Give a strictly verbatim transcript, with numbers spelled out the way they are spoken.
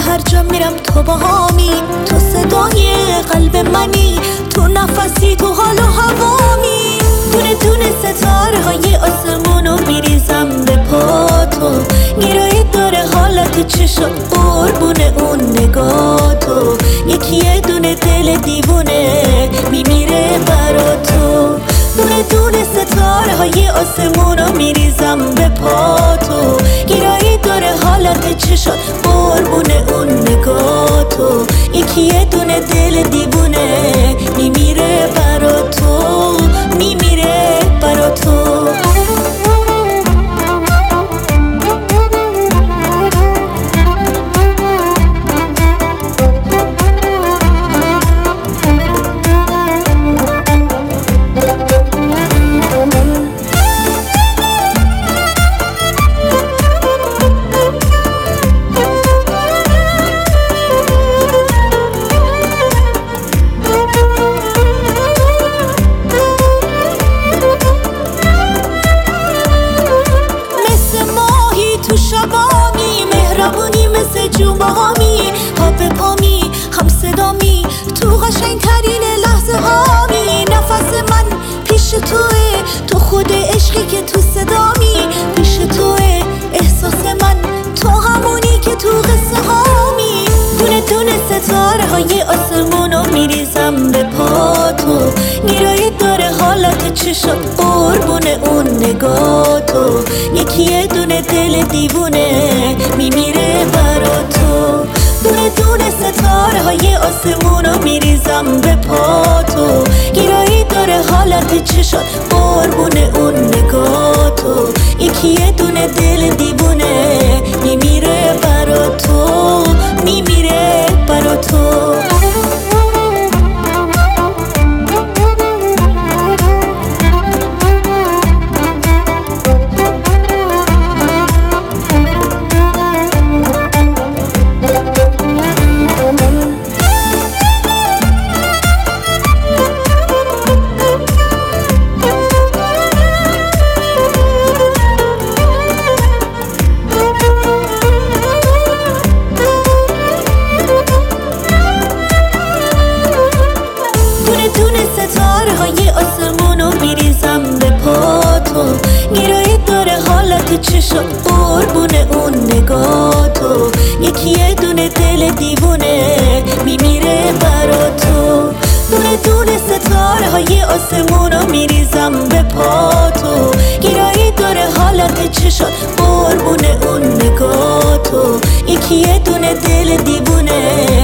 هر جا میرم تو باهامی، تو صدای قلب منی، تو نفسی، تو حال و هوامی. دونه دونه ستاره های آسمونو میریزم به پا تو، گیرایی داره حالت چشم قربون اون نگاه تو. یکی یه دونه دل دیوونه میمیره برا تو. دونه دونه ستاره های آسمونو میریزم به پا تو، گیرایی داره حالت چشم قربون اون نگاه تو. یکی یه دونه دل دیوونه میمیره برا تو، میمیره برا تو. مهربونی مثل جومامی، ها به پامی، هم صدامی، تو قشنگ ترین لحظه هامی. نفس من پیش توه، تو خود عشقی که تو صدامی. پیش توه احساس من، تو همونی که تو قصه هامی. دونه دونه ستاره های آسمونو میریزم به پا تو، گیرایی داره حالت چشم قربون اون نگاه تو. یکی یه دونه دل دیوونه میمیره برا تو. دونه دونه ستاره های آسمونو میریزم به پا تو، گیرایی داره حالت چشم قربون اون نگاه تو. یکی یه دونه دل دیوونه میمیره برا تو، میمیره برا تو. ستاره های آسمونو میریزم به پا تو، گیرایی داره حالت چشم قربون اون نگاه تو. یکی یه دونه دل دیوونه میمیره برا تو. دونه دونه ستاره های آسمونو میریزم به پا تو، گیرایی داره حالت چشم قربون اون نگاه تو. یکی یه دونه دل دیوونه